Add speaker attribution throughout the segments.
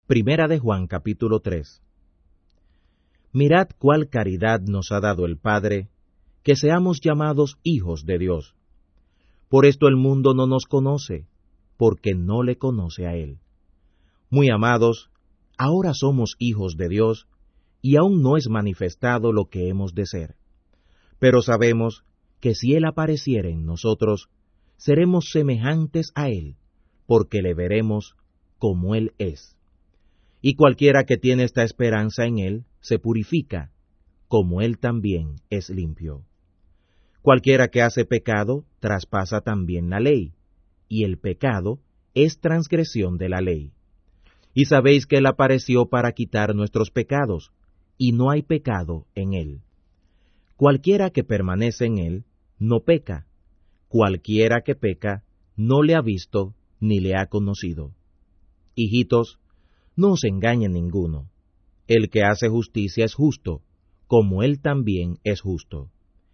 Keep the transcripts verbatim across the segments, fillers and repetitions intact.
Speaker 1: Primera de Juan capítulo tres. Mirad cuál caridad nos ha dado el Padre, que seamos llamados hijos de Dios. Por esto el mundo no nos conoce, porque no le conoce a Él. Muy amados, ahora somos hijos de Dios, y aún no es manifestado lo que hemos de ser. Pero sabemos que si Él apareciere en nosotros, seremos semejantes a Él, porque le veremos como Él es. Y cualquiera que tiene esta esperanza en Él, se purifica, como Él también es limpio. Cualquiera que hace pecado, traspasa también la ley, y el pecado es transgresión de la ley. Y sabéis que Él apareció para quitar nuestros pecados, y no hay pecado en Él. Cualquiera que permanece en Él, no peca. Cualquiera que peca, no le ha visto ni le ha conocido. Hijitos, no os engañe ninguno. El que hace justicia es justo, como Él también es justo.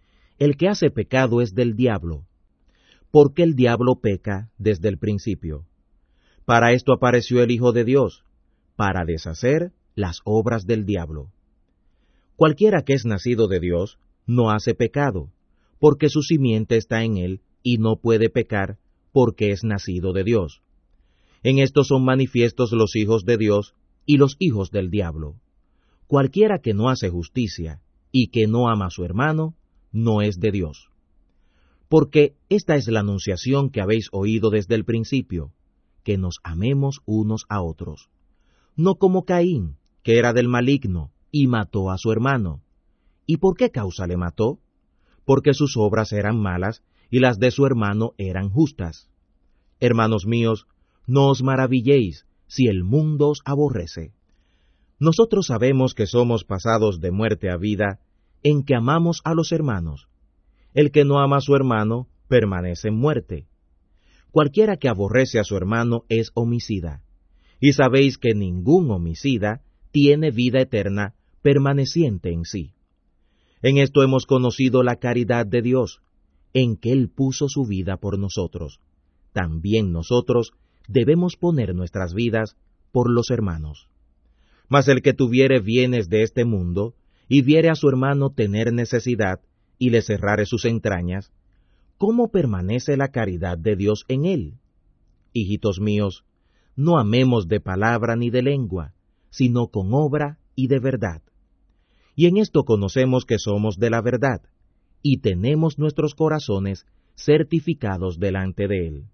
Speaker 1: El que hace pecado es del diablo, porque el diablo peca desde el principio. Para esto apareció el Hijo de Dios, para deshacer las obras del diablo. Cualquiera que es nacido de Dios no hace pecado, porque su simiente está en él y no puede pecar, porque es nacido de Dios. En esto son manifiestos los hijos de Dios y los hijos del diablo. Cualquiera que no hace justicia y que no ama a su hermano, no es de Dios. Porque esta es la anunciación que habéis oído desde el principio, que nos amemos unos a otros. No como Caín, que era del maligno, y mató a su hermano. ¿Y por qué causa le mató? Porque sus obras eran malas, y las de su hermano eran justas. Hermanos míos, no os maravilléis si el mundo os aborrece. Nosotros sabemos que somos pasados de muerte a vida, en que amamos a los hermanos. El que no ama a su hermano, permanece en muerte. Cualquiera que aborrece a su hermano es homicida, y sabéis que ningún homicida tiene vida eterna permaneciente en sí. En esto hemos conocido la caridad de Dios, en que Él puso su vida por nosotros. También nosotros debemos poner nuestras vidas por los hermanos. Mas el que tuviere bienes de este mundo, y viere a su hermano tener necesidad, y le cerrare sus entrañas, ¿cómo permanece la caridad de Dios en él? Hijitos míos, no amemos de palabra ni de lengua, sino con obra y de verdad. Y en esto conocemos que somos de la verdad, y tenemos nuestros corazones certificados delante de Él.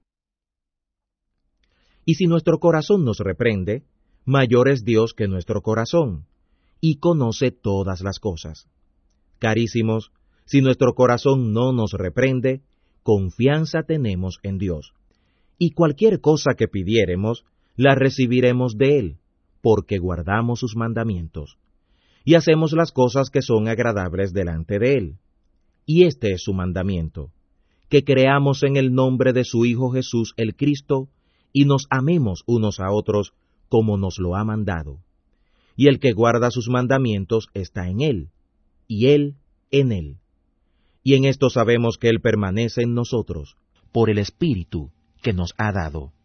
Speaker 1: Y si nuestro corazón nos reprende, mayor es Dios que nuestro corazón, y conoce todas las cosas. Carísimos, si nuestro corazón no nos reprende, confianza tenemos en Dios, y cualquier cosa que pidiéremos, la recibiremos de Él, porque guardamos sus mandamientos, y hacemos las cosas que son agradables delante de Él. Y este es su mandamiento, que creamos en el nombre de su Hijo Jesús el Cristo, y nos amemos unos a otros como nos lo ha mandado. Y el que guarda sus mandamientos está en Él, y Él en Él. Y en esto sabemos que Él permanece en nosotros, por el Espíritu que nos ha dado.